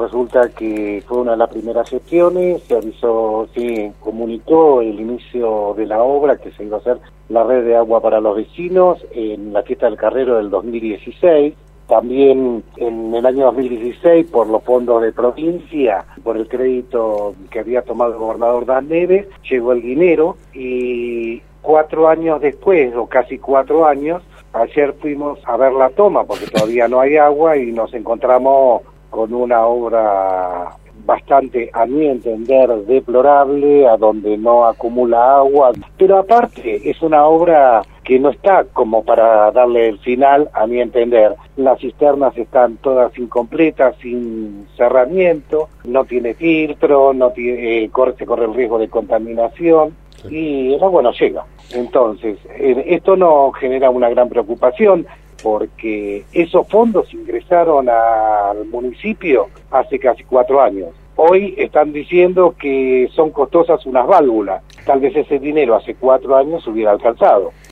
resulta que fue una de las primeras gestiones, se avisó, se comunicó el inicio de la obra que se iba a hacer la red de agua para los vecinos en la fiesta del Carrero del 2016. También en el año 2016, por los fondos de provincia, por el crédito que había tomado el gobernador Dan Neves, llegó el dinero y 4 años después, o casi 4 años, ayer fuimos a ver la toma porque todavía no hay agua y nos encontramos con una obra bastante, a mi entender, deplorable, a donde no acumula agua, pero aparte es una obra que no está como para darle el final, a mi entender. Las cisternas están todas incompletas, sin cerramiento, no tiene filtro, no tiene, se corre el riesgo de contaminación y el agua no llega. Entonces, esto nos genera una gran preocupación porque esos fondos ingresaron al municipio hace casi 4 años. Hoy están diciendo que son costosas unas válvulas. Tal vez ese dinero hace 4 años hubiera alcanzado.